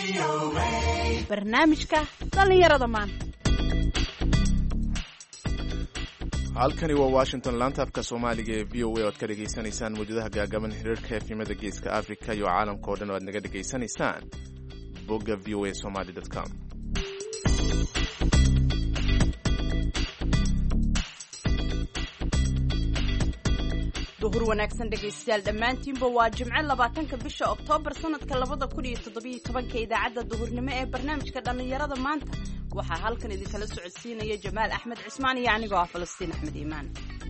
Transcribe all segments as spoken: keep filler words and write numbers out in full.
barnaamijka dhalinyarada maanta. halkani waa Washington, laanta afka Soomaaliga ee V O A oo aad ka dhageysanaysaan mawjadaha gaagaaban hirarka efimada geeska Afrika iyo caalamka oo dhan oo aad naga dhageysanaysaan bogga v o a somali dot com. duhur wanaagsan dhegaystayaal dhammaantiinba waa Jimce labaatanka bisha Oktoobar sanadka labada kun iyo toddoba iyo tobanka idaacadda duhurnimo ee barnaamijka dhalinyarada maanta waxaa halkan idinkala socodsiinaya Jamaal Axmed Cismaan iyo anigoo ah Falastiin Axmed Iimaan.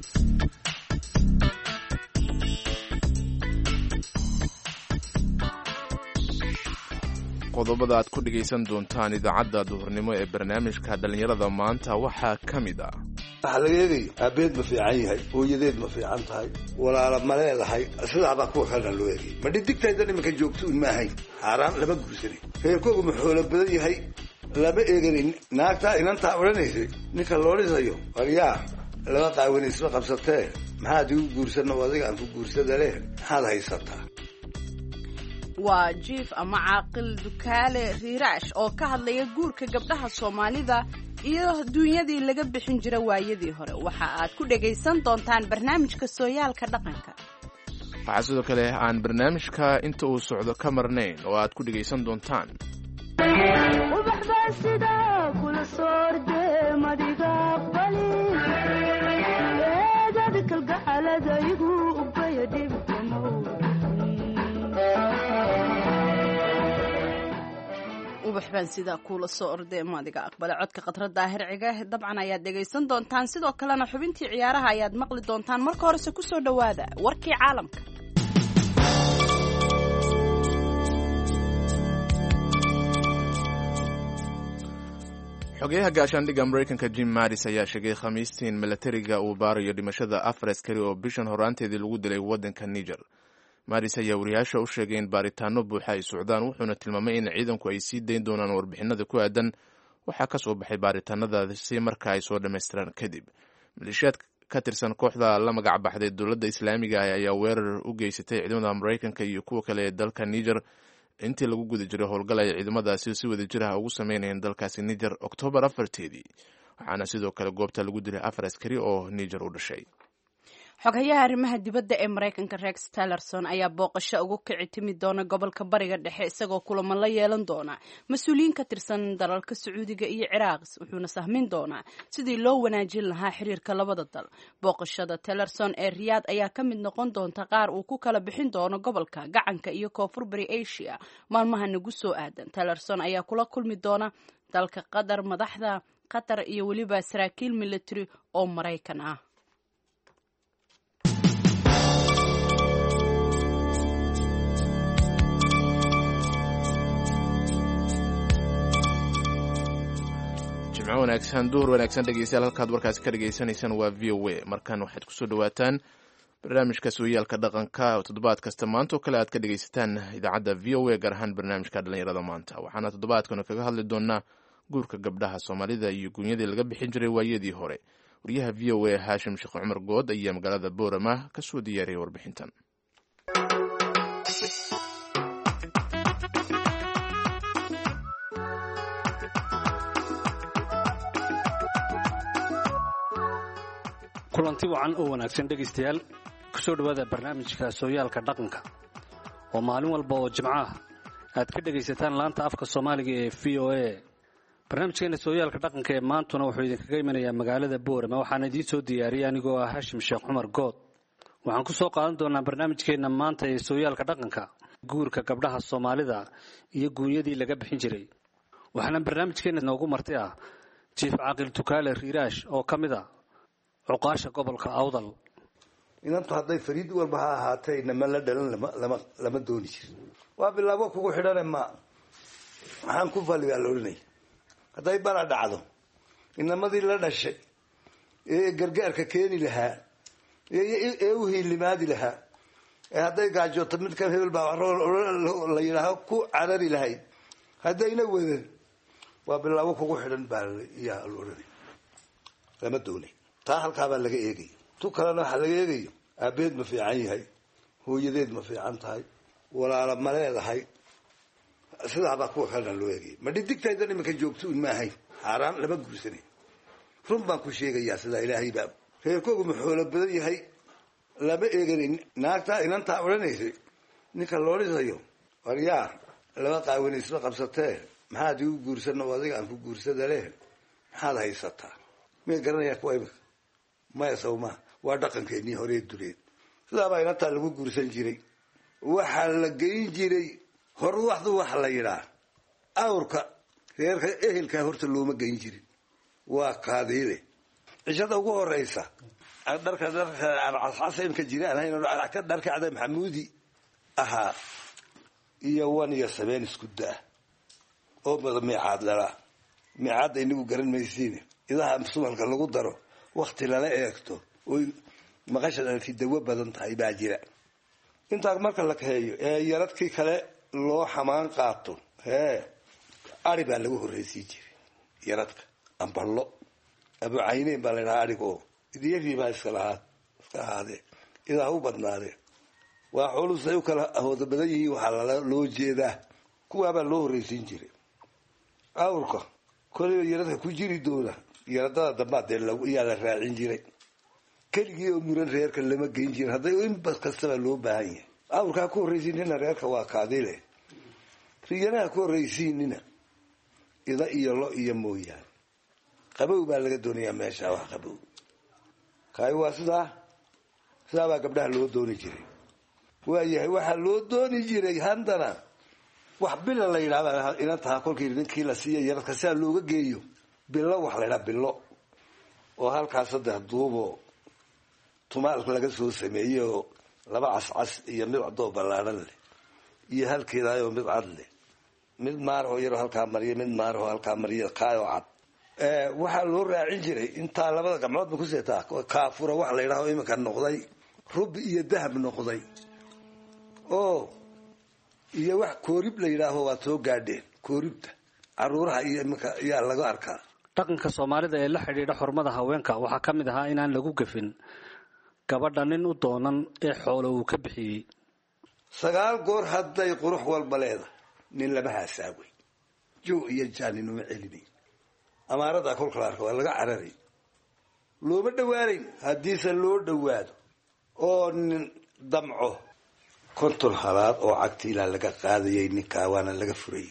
qodobada aad ku dhageysan doontaan idaacadda duhurnimo ee barnaamijka dhalinyarada maanta waxaa ka mid ah waxaa laga eegay aabeed ma fiican yahay, hooyadeed ma fiican tahay, walaala ma leedahay, sidaabaa kuwa kalena loo eegay. ma dhidigtaydan imanka joogto un ma ahayn, xaaraan lama guursanin, reerkoogu ma xoolo badan yahay lama eeganin. naagtaa inantaa odhanaysay ninka loo dhisayo waryaa laba qaawanaysma qabsatee maxaad igu guursanno adiga aan ku guursada leh maxaad haysataa. waa jiif ama caaqil dukaale riiraash oo ka hadlaya guurka gabdhaha Soomaalida iyo duunyadii laga bixin jiray waayadii hore. waxa aad ku dhageysan doontaan barnaamijka sooyaalka dhaqanka. waxaa sidoo kale aan barnaamijka inta uu socdo ka marnayn oo aad ku dhageysan doontaan ubaxbaan sida kuula soo ordee maadiga aqbale codka qatrada daahir ciga dabcan ayaad dhagaysan doontaan. sidoo kalena xubintii ciyaaraha ayaad maqli doontaan. marka horese ku soo dhawaada warkii caalamka. xogeyaha gaashaandhigga Mareykanka Jim Mattis ayaa sheegay khamiistii in milatariga uu baarayo dhimashada afar askari oo bishan horaanteedii lagu dilay waddanka Niger. Mattis ayaa wariyaasha u sheegay in baaritaano buuxa ay socdaan, wuxuuna tilmaamay in ciidanku ay sii dayn doonaan warbixinada ku aadan waxaa ka soo baxay baaritaanadaasi marka ay soo dhammaystiraan kadib. maleeshiyaad ka tirsan kooxda la magac baxday dowladda islaamiga ah ayaa weerar u geysatay ciidamada Mareykanka iyo kuwa kale ee dalka Niger intii lagu guda jiray howlgal ay ciidamadaasi si wada jir ah ugu sameynayeen dalkaasi Niger Oktoobar afarteedii, waxaana sidoo kale goobta lagu dilay afar askari oo Niger u dhashay. xogayaha arrimaha dibadda ee Mareykanka Rex Tillerson ayaa booqasho ugu kici timi doona gobolka bariga dhexe isagoo kulamo la yeelan doona mas-uuliyiin ka tirsan dalalka Sacuudiga iyo Ciraaq, wuxuuna sahmin doonaa sidii loo wanaajin lahaa xiriirka labada dal. booqashada Tillerson ee Riyadh ayaa ka mid noqon doonta qaar uu ku kala bixin doono gobolka gacanka iyo koonfur bari Asia maalmaha nagu soo aadan. Tillerson ayaa kula kulmi doona dalka Qatar, madaxda Qatar iyo weliba saraakiil military oo Mareykan ah. wanaagsan duhur wanaagsan dhegeystayaal, halkaad warkaasi ka dhageysanaysaan waa V O A. markan waxaad kusoo dhawaataan barnaamijka sooyaalka dhaqanka oo toddobaad kasta maanta oo kale aad ka dhegeysataan idaacadda V O A, gaar ahaan barnaamijka dhalinyarada maanta. waxaana toddobaadkana kaga hadli doonaa guurka gabdhaha Soomaalida iyo guunyadii laga bixin jiray waayadii hore. wariyaha V O A Haashim Sheekh Cumar Good ayaa magaalada Boorama ka soo diyaariyay warbixintan. kulanti wacan oo wanaagsan dhegaystayaal, ku soo dhawaada barnaamijka sooyaalka dhaqanka oo maalin walba oo Jimco ah aad ka dhagaysataan laanta afka Soomaaliga ee V O A. barnaamijkeena sooyaalka dhaqanka ee maantuna wuxuu idinkaga imanayaa magaalada Boorama, waxaana idiin soo diyaariyay anigoo ah Haashim Sheekh Cumar Good. waxaan ku soo qaadan doonaa barnaamijkeena maanta ee sooyaalka dhaqanka guurka gabdhaha Soomaalida iyo guunyadii laga bixin jiray. waxaana barnaamijkeena noogu martay ah jiif caaqil dukaale riiraash oo ka mid ah cuqaasha gobolka Awdal. inantu hadday fariid walba ha ahaatay nama la dhalan lama lama lama dooni jirin. waa bilaabo kugu xidhan ma waxaan ku faliyaa la oranay hadday bala dhacdo inamadii la dhashay ee gargaarka keeni lahaa ee ee u hiilimaadi lahaa ee hadday gaajoto mid ka hebel baa la yiraahdo ku carari lahayd haddayna wadan waa bilaabo kugu xidhan baa yaa la oranay lama dooni. taa halkaa baa laga eegay. tu kalena waxaa laga eegayo aabeed ma fiican yahay, hooyadeed ma fiican tahay, walaala ma leedahay, sidaabaa kuwa kalena loo eegay ma dhidigtaydan iminka joogto un maahayn xaaraan lama guursanin run baan ku sheegayaa sidaa ilaahay baa reerkoogu ma xoolo badan yahay lama eeganin naagtaa inantaa odhanaysay ninka loo dhisayo waryaa laba qaawani isma qabsatee maxaad igu guursanna oo adiga aan ku guursada leh maxaad haysataa may garanayaa kuwa imika maya sawmaa waa dhaqankeennii horee dureed sidaabaa inantaa lagu guursan jiray waxaa la geyn jiray horwaxdu waxa la yidhaa awrka reerka ehelkaa horta looma geyn jirin waa kaadiile cishada ugu horeysa dharka dharka cascasaymka jiraan ka dharka cada maxamuudi ahaa iyo wan iyo sabeen isku daa oo bada miicaad lala miicaadda inagu garan maysiin idaha sumalka lagu daro wakti lala eegto oy maqashada fidawo badan tahay baa jira intaa marka la kaheeyo ee yaradkii kale loo xamaan qaato hee ari baa lagu horreysiin jiray yaradka amballo abu cayneyn baa la yidhaha arigoo idiyadii baa iska lahaad iska ahaadee idaa u badnaadee waa xulusay u kala ahooda badan yihiin waxaa loo jeedaa kuwaabaa loo horreysiin jiray awrka koleyba yaradka ku jiri doona yaradada dambaa dee yaa la raacin jiray keligii oo muran reerka lama geyn jirin hadday inba kastaba loo baahan yahay awrkaa ku horreysiinina reerka waa kaadile riyanaha ku horreysiinina ida iyo lo iyo mooyaane qabow baa laga doonayaa meesha wax qabow kaay waa sidaa sidaabaa gabdhaha loo dooni jiray waayahay waxaa loo dooni jiray haddana wax bila la yidhahda inantaha kolkii ninkii la siiya yaradka sidaa looga geeyo bilo wax la yidhaha bilo oo halkaas saddex duubo tumaalka laga soo sameeyey oo laba cascas iyo mid cadoo ballaadhan leh iyo halkeedaayoo mid cad leh mid maaroo yaroo halkaa mariya mid maaroo halkaa mariya kaayoo cad waxaa loo raacin jiray intaa labada gacmood ba ku seetaa kaafura wax la yidhaho iminka noqday rubi iyo dahab noqday oo iyo wax koorib la yidhaaho waa soo gaadheen kooribta caruuraha iyo iminka ayaa laga arkaa dhaqanka soomaalida ee la xidhiidha xurmada haweenka waxaa ka mid ahaa inaan lagu gafin gabadha nin u doonan ee xoolo uu ka bixiyey sagaal goor hadday qurux walba leedahay nin lama haasaaway jow iyo jaanin uma celinayn amaaradaa kolka la arka waa laga cararay looma dhawaanayn haddiise loo dhawaado oo nin damco konton halaad oo cagti ilaa laga qaadayay ninkaa waana laga furayay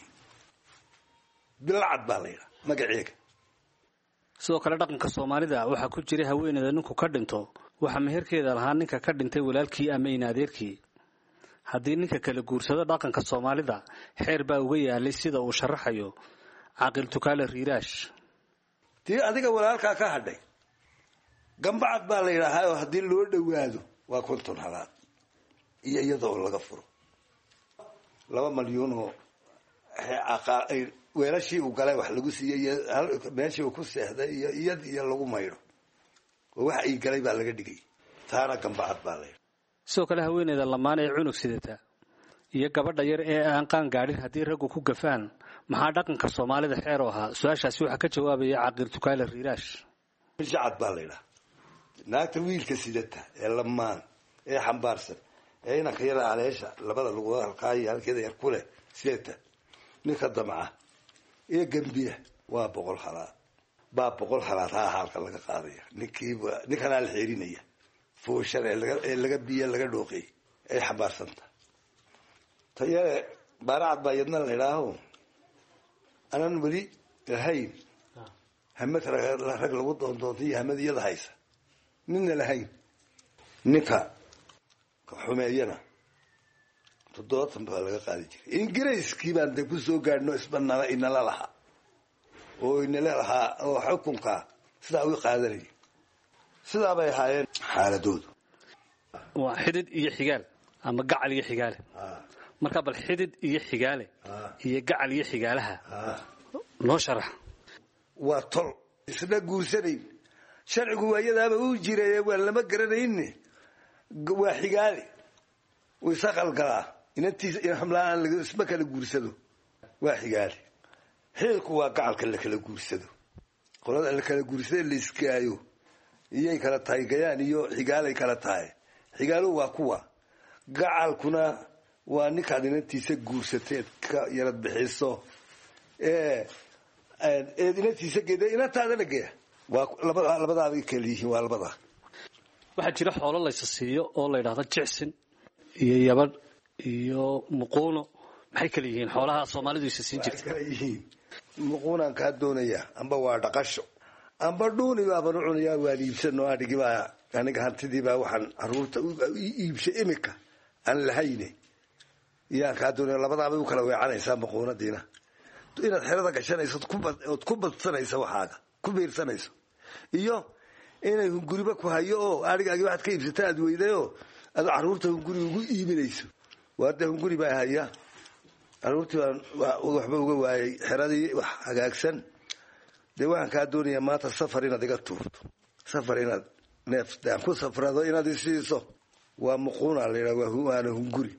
bilacad baa la yidhaha magaceega sidoo kale dhaqanka soomaalida waxaa ku jiray haweeneyda ninku ka dhinto waxaa meherkeeda lahaa ninka ka dhintay walaalkii ama in adeerkii haddii ninka kala guursado dhaqanka soomaalida xeer baa uga yaalay sida uu sharaxayo caaqil tukaale riiraash tii adiga walaalkaa ka hadhay gambacad baa la yidhaahaa oo haddii loo dhawaado waa konton halaad iyo iyadoo laga furo laba malyuun oo weelashii uu galay wax lagu siiyey iyo meeshii uu ku seexday iyo iyad iyo lagu maydho oo wax ay galay baa laga dhigay taana gambacad baa la sidoo kale haweeneyda lamaan ee cunug sidata iyo gabadha yar ee aan qaan gaadhin haddii raggu ku gafaan maxaa dhaqanka soomaalida xeer u ahaa su-aashaasi waxaa ka jawaabaya caaqil tukaale riiraash jacad baa la yidhaha naagta wiilka sidata ee lamaan ee xambaarsan ee inanka yara aleesha labada lugood halkaa iyo halkeeda yar ku leh sidata ninka damca ee gambiya waa boqol halaad baa boqol halaad ha halka laga qaadaya ninkiiba ninkanaa la xeerinaya fooshan ee laga biyo laga dhooqey ay xambaarsanta tayare baaracad baa yadna la idhaaho anan weli lahayn hamad rag lagu doondoonta iyo hamad iyada haysa ninna lahayn ninka xumeeyana toddobaatan baa laga qaadi jiray ingiriiskii baan de ku soo gaadhno isbanala inala lahaa oo inala lahaa oo xukunka sidaa u qaadanaya sidaa bay ahaayeen xaaladoodu waa xidid iyo xigaal ama gacal iyo xigaale marka bal xidid iyo xigaale iyo gacal iyo xigaalaha noo sharax waa tol isna guursanayn sharcigu waayadaaba uu jiray waa lama garanayne waa xigaale way saqalgalaa inantiisa in hamlaan laga isma kala guursado waa xigaale xilku waa gacalka la kala guursado qolada la kala guursado la iskaayo iyay kala tahay gayaan iyo xigaalay kala tahay xigaalu waa kuwa gacalkuna waa ninkaad inantiisa guursateed ka yarad bixiso ee eed inantiisa geeda inantaada dhageya waa labada labadaada kala yihiin waa labada waxaa jira xoolo laysa siiyo oo la yidhaahdo jicsin iyo yabadh iyo muquuno maxay kala yihiin xoolaha soomaalidu isa siin jirtay kala yihiin muquunaan kaa doonayaa amba waa dhaqasho amba dhuuni baaban u cunayaa waan iibsano adhigi baa aniga hantidii baa waxaan caruurta iibshay imika aan lahayne iyaan kaa doonaya labadaabay u kala weecanaysaa muquunadiina inaad xerada gashanayso ood ku badsanayso waxaaga ku biirsanayso iyo inay hunguriba ku hayo oo adhigaagii waxaad ka iibsata aad weydayoo aad caruurta hunguri ugu iibinayso waade hunguri baa haya caruurtii baan waxba uga waayay xeradii wax hagaagsan dee waxaan kaa doonayaa maanta safar inaad iga tuurto safar inaad neef aan ku safrado inaad isiiso waa muquuna la yidhaha waana hunguri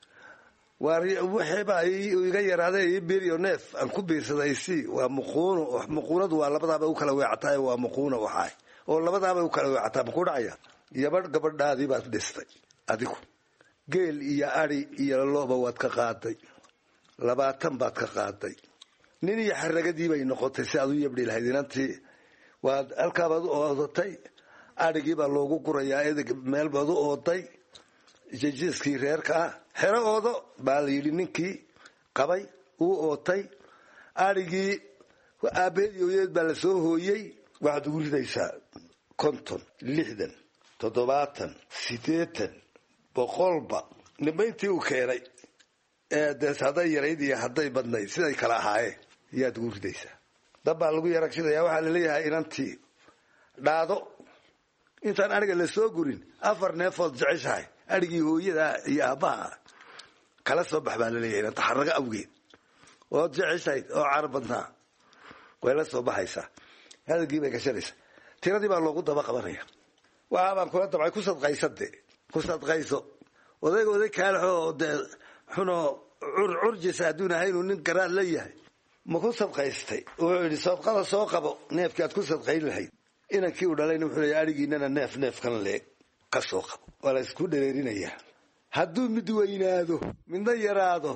waxiiba iga yaraaday beriyo neef aan ku biirsaday si waa muquuno muquunadu waa labadaaba u kala weecataay waa muquuna waxaay oo labadaaba u kala weecataa ma ku dhacaya yabadh gabadhaadii baad dhistay adigu geel iyo ari iyo looba waad ka qaaday labaatan baad ka qaaday nin iyo xaragadii bay noqotay si aad u yabdhi lahayd inantii waad halkaabaad u oodatay adhigii baa loogu gurayaa edeg meel baad u ooday jijiiskii reerka ah xero oodo baa la yidhi ninkii qabay uu ootay adhigii aabaheedii hooyadeed baa la soo hooyey waxaad ugu ridaysaa konton lixdan toddobaatan siddeetan boqolba nimayntii uu keenay ee dees hadday yarayd iyo hadday badnayd siday kala ahaayeen yaad ugu ridaysaa dab baa lagu yaragsidayaa waxaa laleeyahay inantii dhaado intaan adhiga la soo gurin afar neefood jeceshahay adhigii hooyada iyo aabbaha kala soo bax baa laleeyahay inanta xarago awgeed ood jeceshahayd oo car badnaa way la soo baxaysaa hadalgii bay gashanaysaa tiradii baa loogu daba qabanaya waxaabaan kula dabcay ku sadqaysade ku sadqayso odayga oday kaalaxoo dee xunoo curjisa hadduun ahaynuu nin garaad la yahay ma ku sadqaystay wuxuu yidhi sadqada soo qabo neefkii aad ku sadqayn lahayd inankii uu dhalayna wuxuu leeya adhigiinana neef neefkan leeg ka soo qabo waa la isku dhereerinayaa hadduu mid weynaado midna yaraado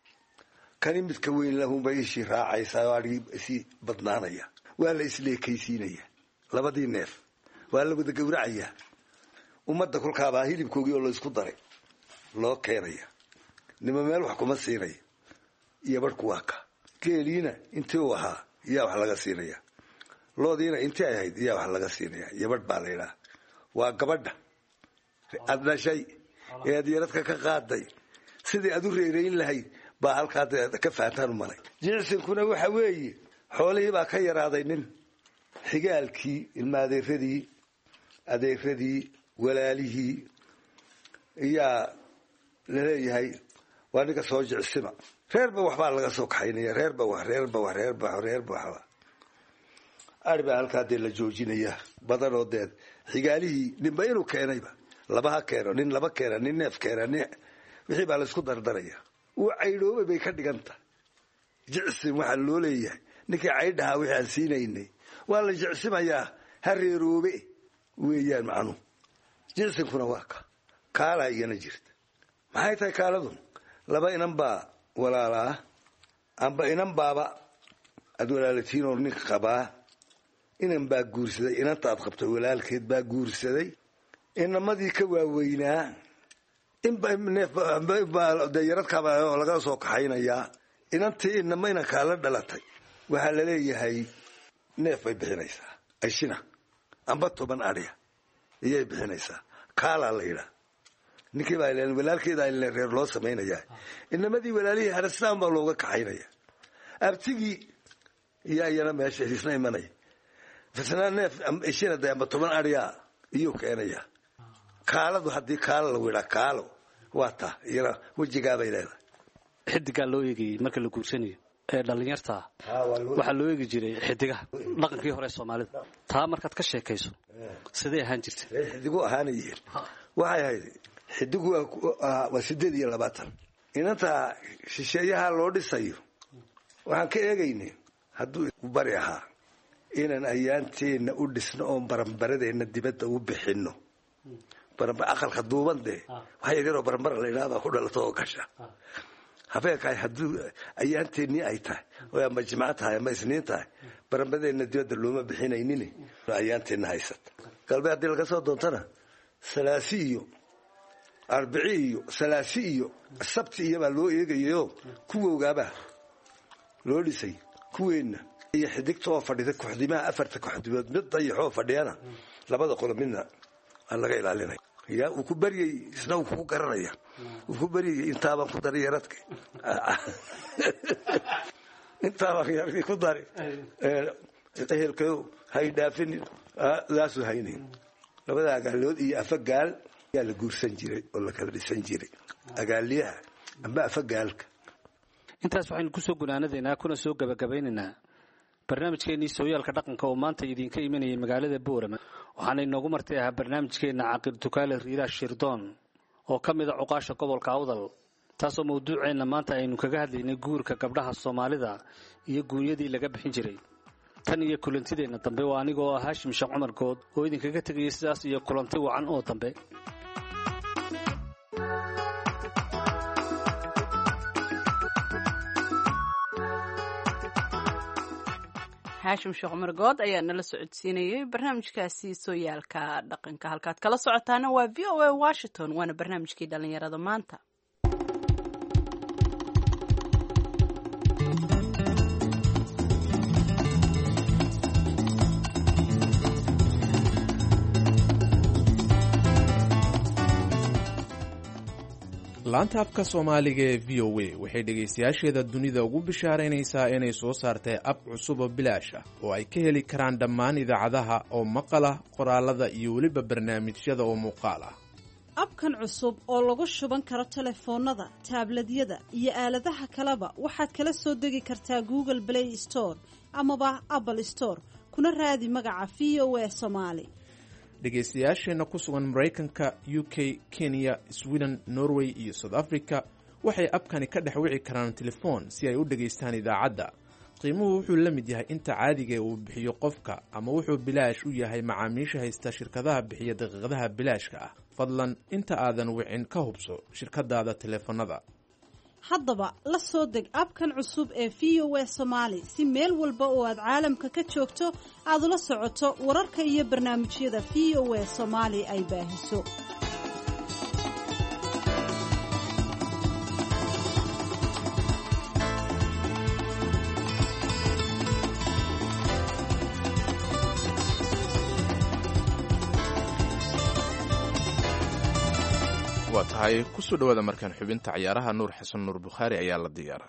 kani midka weyn lahunbay ishii raacaysaa oo adhigii isii badnaanaya waa la isleekaysiinaya labadii neef waa la wada gowracayaa ummadda kolkaabaa hilibkoogii oo la isku daray loo keenaya nima meel wax kuma siinaya iyo barhku waa ka geeliina intii uu ahaa iyaa wax laga siinaya loodiina intii ay ahayd iyaa wax laga siinaya iyo barh baa la yidhaha waa gabadha aad dhashay ee aad yaradka ka qaaday sidii aad u reerayn lahayd baa halkaa ka fahantaan u malay jicsinkuna waxa weeye xoolihii baa ka yaraaday nin xigaalkii ilma adeeradii adeeradii walaalihii iyaa laleeyahay waa ninka soo jicsima reerba waxbaa laga soo kaxaynaya reerba wax reerba wax reerba reerba waxba ari baa halkaa dee la joojinaya badanoo deed xigaalihii ninba inuu keenayba laba ha keeno nin laba keena nin neef keena nin wixii baa laisku dardaraya uu caydhoobay bay ka dhigan tahay jicsin waxaa loo leeyahay ninkii caydhahaa wixii aan siinaynay waa la jicsimayaa ha reeroobe weeyaan macnuhu jicsinkuna waa ka kaalaa iyana jirta maxay tahay kaaladu laba inan baa walaalaa amba inan baaba aad walaalatiin oo ninka qabaa inan baa guursaday inanta aad qabto walaalkeed baa guursaday inamadii ka waaweynaa inbade yaradkaaba laga soo kaxaynayaa inantii inama inankaa la dhalatay waxaa laleeyahay neef bay bixinaysaa ashina amba toban adhiya iyay bixinaysaa kaalaa la yidhaha ninkii baa walaalkeeda reer loo samaynayaa inamadii walaalihii harastaan baa looga kaxaynaya abtigii iyaa iyana meesha isna imanaya isna neef ishina de amba toban adhiya iyuu keenaya kaaladu haddii kaalo lagu yidhaa kaalo waa taa iyana wejigaabay leedahay xidigaa loo eegayey marka la guursanayo ee dhallinyartaa waxaa loo eegi jiray xidigaha dhaqankii hore soomaalida taa markaad ka sheekayso siday ahaan jirta xidigu ahaanayeen waxay ahayd xidigu waa sideed iyo labaatan inanta shisheeyaha loo dhisayo waxaan ka eegaynay hadduu bari ahaa inaan ayaanteenna u dhisno oon baranbaradeenna dibadda u bixinno baranbar aqalka duuban dee waxay yaroo baranbar la yidhahdaa ku dhalato oo gasha habeenkaay hadduu ayaanteennii ay tahay oo ama jimco tahay ama isniin tahay baranbadeenna dibadda looma bixinaynin ayaanteenna haysata galbeed haddii laga soo doontana salaasi iyo arbici iyo salaasi iyo sabti iyo baa loo eegayayo kuwowgaabaa loo dhisay kuweenna iyo xidigta oo fadhida kuxdimaha afarta kuxdimood mid dayaxoo fadhiyana labada qolo midna aan laga ilaalinay yaa uu ku baryay isna uu ku garanaya uu ku baryay intaabaan ku daray yaradka intaabaan yaradka ku daray ehelka hay dhaafin laasu haynin labada agaalood iyo afagaal yaa la guursan jiray oo la kala dhisan jiray agaaliyaha amba afagaalka intaas waxaynu ku soo gunaanadeynaa kuna soo gabagabaynaynaa barnaamijkeennii sooyaalka dhaqanka oo maanta idinka imanayay magaalada boorama waxaana inoogu martay ahaa barnaamijkeenna caaqil tukaale riiraa shirdoon oo ka mid a cuqaasha gobolka awdal taasoo mawduuceenna maanta aynu kaga hadlaynay guurka gabdhaha soomaalida iyo guunyadii laga bixin jiray tan iyo kulantideenna dambe waa anigoo ah haashim sheekh cumar good oo idinkaga tegaya sidaas iyo kulanti wacan oo dambe haashim sheekh cumar good ayaa nala socodsiinayay barnaamijkaasi sooyaalka dhaqanka halkaad kala socotaana waa v o a washington waana barnaamijkii dhallinyarada maanta laanta afka soomaaliga ee v o a waxay dhegaystayaasheeda dunida ugu bishaaraynaysaa inay soo saartay ab cusub oo bilaash ah oo ay ka heli karaan dhammaan idaacadaha oo maqala qoraalada iyo weliba barnaamijyada oo muuqaal ah abkan cusub oo lagu shuban karo telefoonnada taabladyada iyo aaladaha kaleba waxaad kala soo degi kartaa google play store amaba apple store kuna raadi magaca v o a somaali dhegaystayaasheenna ku sugan maraykanka u k kenya sweden norway iyo south africa waxay abkani ka dhex wici karaan telefoon si ay u dhegaystaan idaacadda qiimuhu wuxuu la mid yahay inta caadiga uu bixiyo qofka ama wuxuu bilaash u yahay macaamiisha haysta shirkadaha bixiya daqiiqadaha bilaashka ah fadlan inta aadan wicin ka hubso shirkadaada teleefanada haddaba la soo deg abkan cusub ee v o a somaali si meel walba oo aad caalamka ka joogto aad ula socoto wararka iyo barnaamijyada v o a somaali ay baahiso waa tahay kusoo dhawaada markaan xubinta cayaaraha nuur xasan nuur bukhaari ayaa la diyaaraa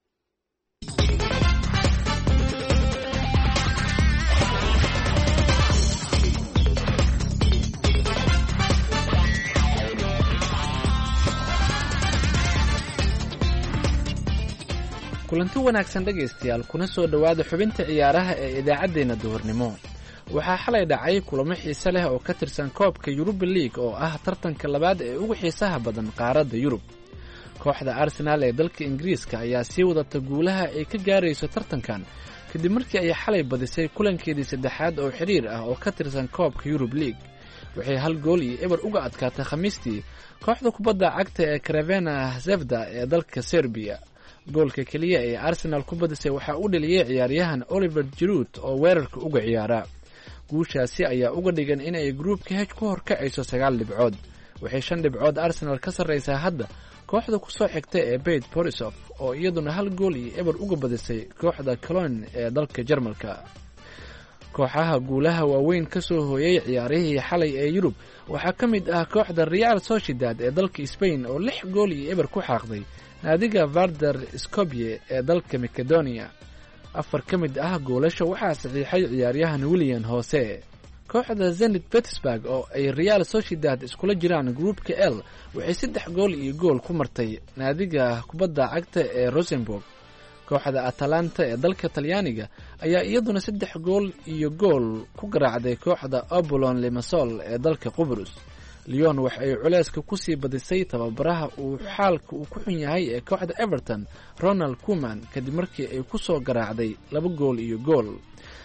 kulanti wanaagsan dhegaystayaal kuna soo dhowaada xubinta ciyaaraha ee idaacaddeenna duhurnimo waxaa xalay dhacay kulamo xiise leh oo ka tirsan koobka yuruba liig oo ah tartanka labaad ee ugu xiisaha badan qaaradda yurub kooxda arsenaal ee dalka ingiriiska ayaa sii wadata guulaha ay ka gaarayso tartankan kadib markii ay xalay badisay kulankeedii saddexaad oo xidhiir ah oo ka tirsan koobka yurub liig waxay hal gool iyo eber uga adkaatay khamiistii kooxda kubadda cagta ee karavena zevda ee dalka serbiya goolka keliya ee arsenaal ku badisay waxaa u dheliyey ciyaaryahan oliver jiruud oo weerarka uga ciyaara guushaasi ayaa uga dhigan in ay gruubka hej ku horkacayso sagaal dhibcood waxay shan dhibcood arsenaal ka sarraysaa hadda kooxda ku soo xigta ee beit borisof oo iyaduna hal gool iyo eber uga badisay kooxda colon ee dalka jarmalka kooxaha guulaha waaweyn ka soo hooyay ciyaarihii xalay ee yurub waxaa ka mid ah kooxda real sociedad ee dalka sbain oo lix gool iyo eber ku xaaqday naadiga varder skobye ee dalka macedonia afar ka mid ah goolasha waxaa saxiixay ciyaaryahan william hoose kooxda zenit petersburg oo ay real sociedad iskula jiraan gruupka l waxay saddex gool iyo gool ku martay naadiga kubadda cagta ee rosenborg kooxda atalanta ee dalka talyaaniga ayaa iyaduna saddex gool iyo gool ku garaacday kooxda obolon limasol ee dalka qubrus leon waxa ay culeyska kusii badisay tababaraha uu xaalka uu ku xun yahay ee kooxda everton ronald kuman kadib markii ay ku soo garaacday laba gool iyo gool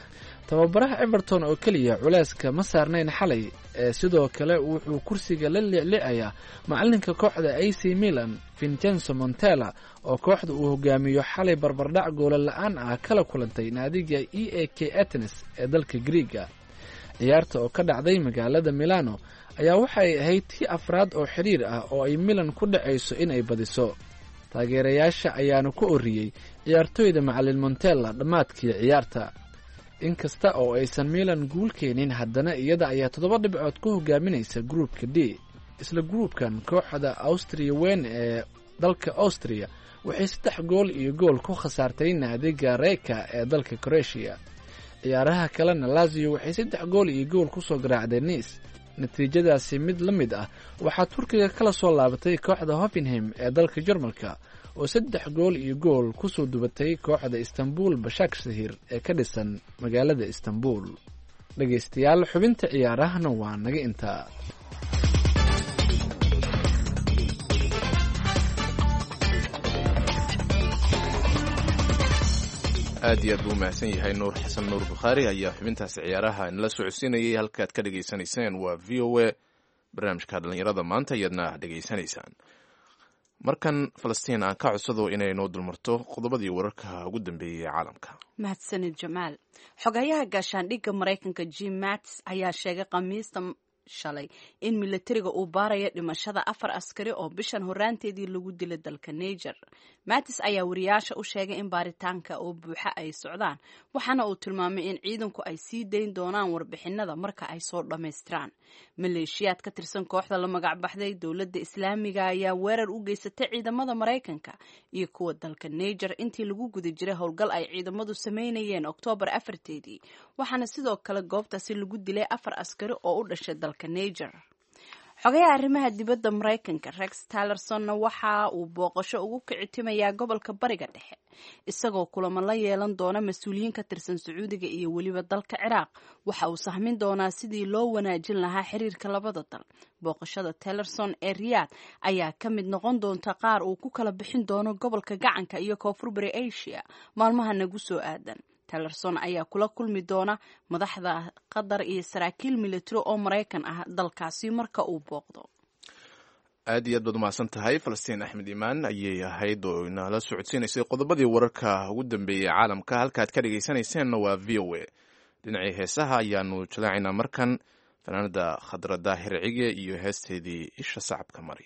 tababaraha everton oo keliya culeyska ma saarnayn xalay ee sidoo kale wuxuu kursiga la liclicayaa macalinka kooxda a c milan vincenzo montella oo kooxda uu hogaamiyo xalay barbardhac goola la-aan ah kala kulantay naadiga e a k atenes ee dalka griiga. ciyaarta oo ka dhacday magaalada milano ayaa waxay ahayd tii afraad oo xidhiir ah oo ay milan ku dhacayso in ay badiso. taageerayaasha ayaana ku oriyey ciyaartooyda macalin montella dhammaadkii ciyaarta. inkasta oo aysan milan guul keenin haddana iyada ayaa toddoba dhibcood ku hogaaminaysa gruupka d. isla gruupkan kooxda austriya weyn ee dalka austriya waxay saddex gool iyo gool ku khasaartay naadiga reyka ee dalka croatia. ciyaaraha kalena lazio waxay saddex gool iyo gool kusoo garaacday nice. natiijadaasi mid la mid ah waxaa turkiga kala soo laabatay kooxda hoffenheim ee dalka jarmalka oo saddex gool iyo gool kusoo dubatay kooxda istanbul bashakshahir ee ka dhisan magaalada istanbul. dhegaystayaal xubinta ciyaarahana waa naga intaa. aad iyo aad buu umahadsan yahay nuur xasan nuur bukhaari ayaa xubintaasi ciyaaraha inala socodsiinayay. halkaad ka dhegaysanayseen waa v o a barnaamijka dhallinyarada maanta iyadna dhegaysanaysaan. markan falastiin aan ka codsado inay noo dulmarto qodobadii wararka ugu dambeeyey ee caalamka. mahadsanid jamaal. xogayaha gaashaandhigga maraykanka jim mattis ayaa sheegay khamiista shalay in milatariga uu baaraya dhimashada afar askari oo bishan horaanteedii lagu dilay dalka niger. mattis ayaa wariyaasha u sheegay in baaritaanka oo buuxa ay socdaan, waxaana uu tilmaamay in ciidanku ay sii dayn doonaan warbixinada marka ay soo dhammaystiraan. maleeshiyaad ka tirsan kooxda la magac baxday dowladda islaamiga ayaa weerar u geysatay ciidamada maraykanka iyo kuwa dalka niger intii lagu guda jiray howlgal ay ciidamadu sameynayeen oktoobar afarteedii, waxaana sidoo kale goobtaasi lagu dilay afar askari oo u dhashay dalka niger. xogayaha arrimaha dibadda maraykanka rex tillersonna waxa uu booqasho ugu kicitimayaa gobolka bariga dhexe, isagoo kulamo la yeelan doona mas-uuliyiin ka tirsan sacuudiga iyo weliba dalka ciraaq. waxa uu sahmin doonaa sidii loo wanaajin lahaa xiriirka labada dal. booqashada tillerson ee riyaad ayaa ka mid noqon doonta qaar uu ku kala bixin doono gobolka gacanka iyo koonfur bari asia maalmaha nagu soo aadan. tillerson ayaa kula kulmi doona madaxda qatar iyo saraakiil militari oo maraykan ah dalkaasi marka uu booqdo. aad iyo aad baad umahadsan tahay falastiin axmed imaan ayay ahayd oo inala socodsiinaysay qodobadii wararka ugu dambeeyey caalamka. halkaad ka dhegaysanayseena waa v o a. dhinacii heesaha ayaanu jalaacaynaa markan fanaanada khadra daahir cige iyo heesteedii isha sacabka mari.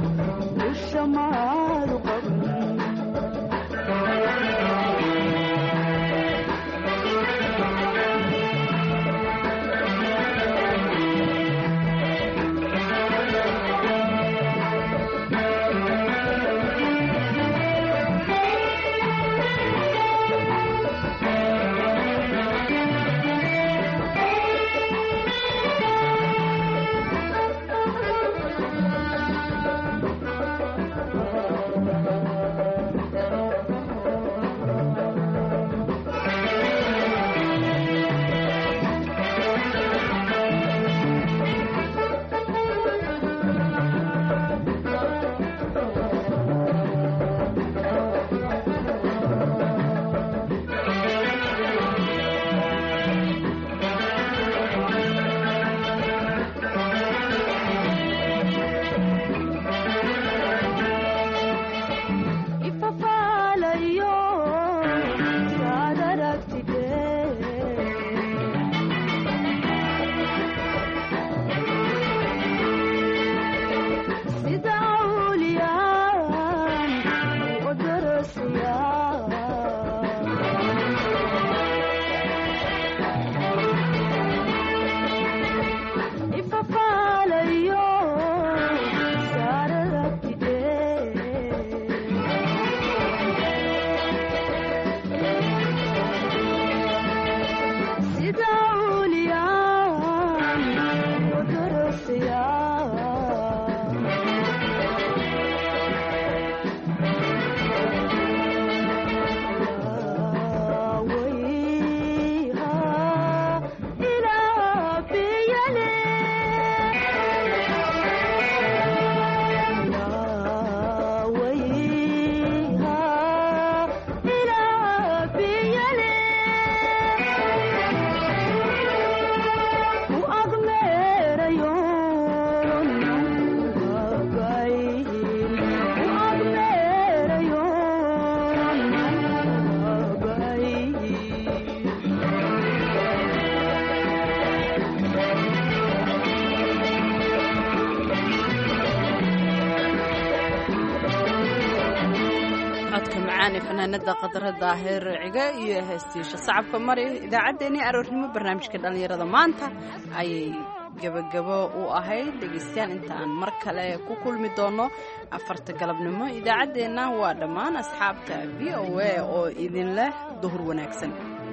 fanaanada qadra daahir ciga iyo heestiisha sacabka mari idaacaddeenii aroornimo barnaamijka dhallinyarada maanta ayay gabagabo u ahayd dhegeystayaal intaan mar kale ku kulmi doono afarta galabnimo idaacaddeenna waa dhammaan asxaabta v o a oo idin leh duhur wanaagsan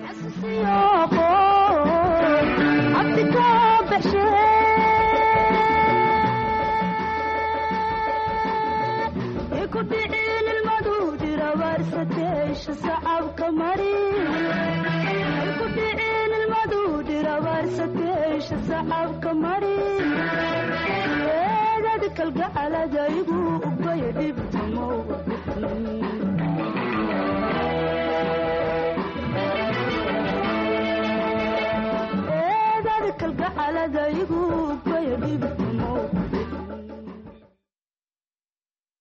صعب كمري كدعين المدود روارستيش صعب كمري ذاك القعلة دايقو وبيدي بتموت ذاك القعلة دايقو وبيدي